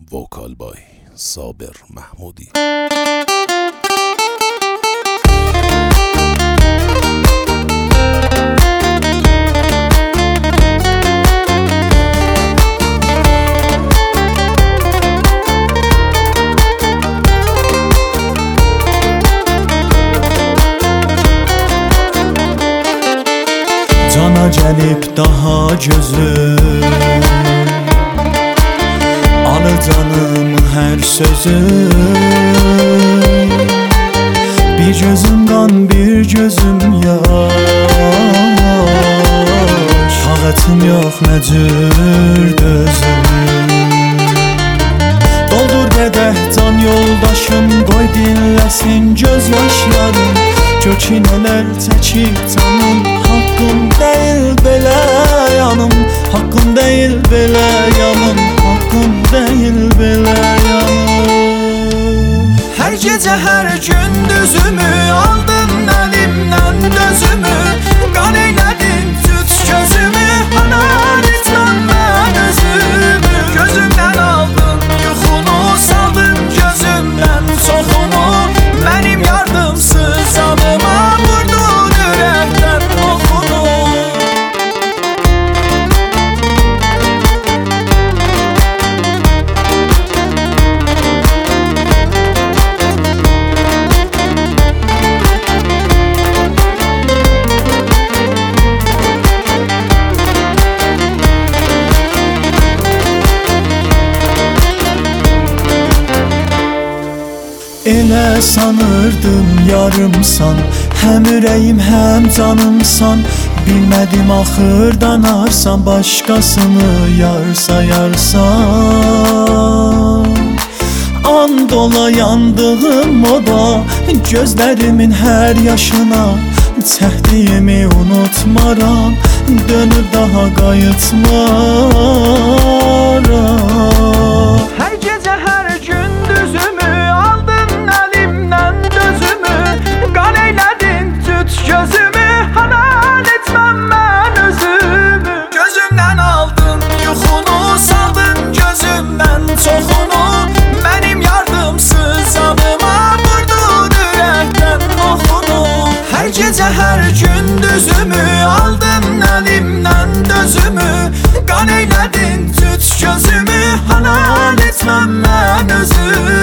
وکال بای صابر محمودی. Cana gəlib daha gözüm, alır canım hər sözüm. Bir gözüm qan, bir gözüm yaş, taqətim yox nə cür dözüm. Doldur qədəh can yoldaşım, qoy dinləsin göz yaşlarım. Kökinələr çəkib canım, haqqım deyil belə yanım, haqqım deyil belə yanım, haqqım deyil belə yanım. Hər gecə hər gündüzümü aldın əlimdən dözümü, qan eylədin tüt gözümü, hanan etmən mən özümü. Gözümdən aldın yuxunu, saldın gözümdən çoxunu, mənim yardımsız adıma vurdun ürəkdən oxunu. Elə sanırdım yarımsan, həm ürəyim həm canımsan. Bilmədim axırdan arsan, başqasını yar sayarsan. And ola yandığım o da gözlərimin hər yaşına. Çəkdiyimi unutmaram, dönüb daha qayıtmaram. Hər gecə hər gündüzümü aldın əlimdən dözümü, qan eylədin tüt gözümü, hanan etməm mən özümü. Gözümdən aldın yuxunu, saldın gözümdən çoxunu, mənim yardımsız adıma vurdun ürəkdən oxunu. Hər gecə hər gündüzümü aldın əlimdən dözümü, qan eylədin tüt gözümü, hanan etməm mən özümü.